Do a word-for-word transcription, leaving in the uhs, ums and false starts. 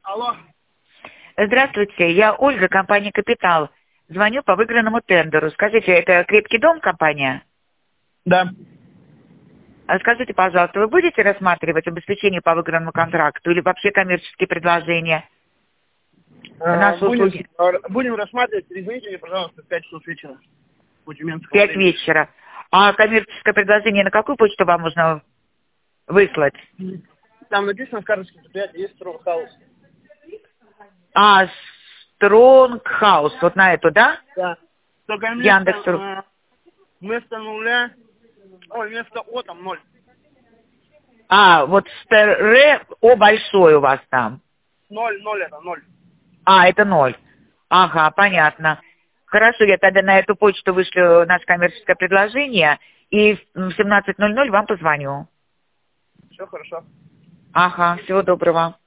Алло. Здравствуйте, я Ольга, компания «Капитал». Звоню по выигранному тендеру. Скажите, это «Крепкий дом» компания? Да. А скажите, пожалуйста, вы будете рассматривать обеспечение по выигранному контракту или вообще коммерческие предложения? А, Наши будем, услуги. будем рассматривать. Перезвоните мне, пожалуйста, в пять часов вечера. По тюменскому Пять времени. вечера. А коммерческое предложение на какую почту вам нужно выслать? Там написано в карточке предприятия, есть Strong House. А, Strong House, вот на эту, да? Да. Только вместо, Яндекс. э, вместо нуля, ой, вместо О там ноль. А, вот Р, О большой у вас там. Ноль, ноль это, ноль. А, это ноль. Ага, понятно. Хорошо, я тогда на эту почту вышлю наше коммерческое предложение, и в семнадцать ноль ноль вам позвоню. Все хорошо. Ага, всего доброго.